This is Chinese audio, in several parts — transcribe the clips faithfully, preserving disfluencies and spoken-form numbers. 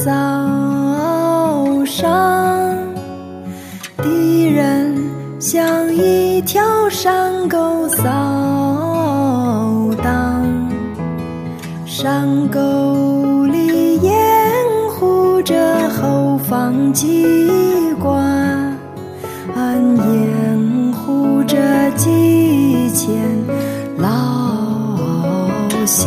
早上，敌人像一条山沟扫荡，山沟里掩护着后方机关，掩护着几千老乡。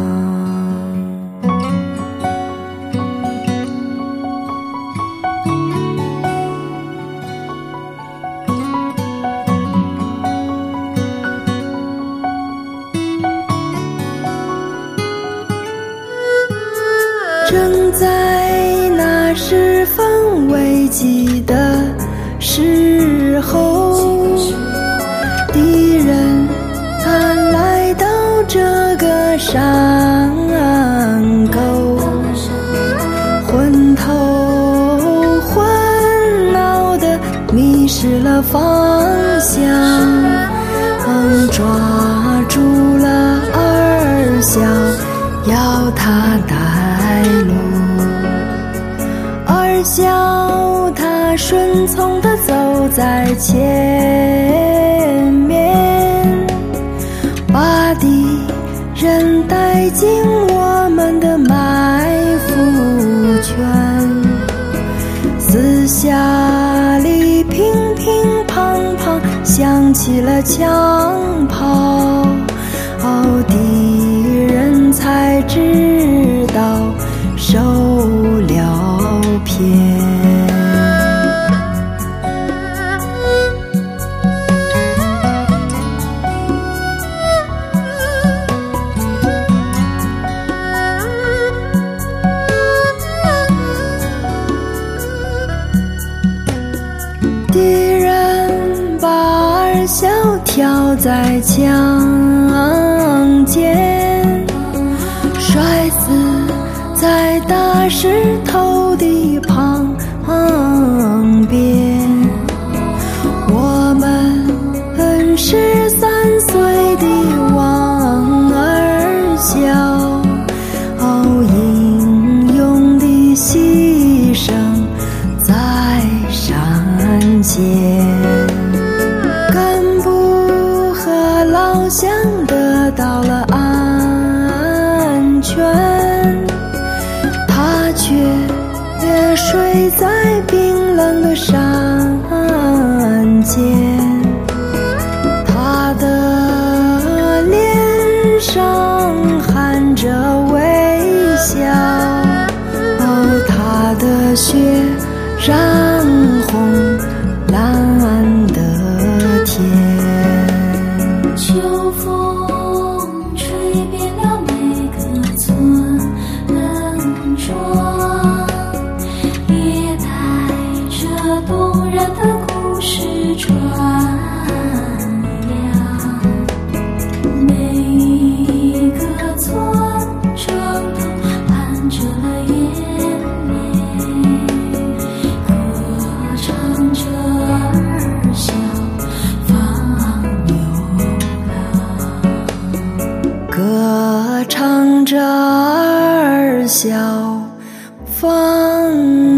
正在那十分危急的时候，敌人他来到这个山沟，昏头昏脑的迷失了方向，抓住了二小，要他带路。二小他顺从地走在前面，把敌人带进我们的埋伏圈，四下里乒乒乓乓响起了枪炮，哦，敌人才知道受了骗。敌人把二小挑在墙间，摔死在大石头的旁边。我们十三岁的王二小，哦，英勇的牺牲在山间，干部和老乡得到了安全，他却睡在冰冷的山间，他的脸上含着微笑，哦，他的血染红蓝的天。 秋风吹遍了每个村庄，也带着动人的故事传扬。每一个村城都含着了眼泪，歌唱着二小放牛郎， 歌唱着二小放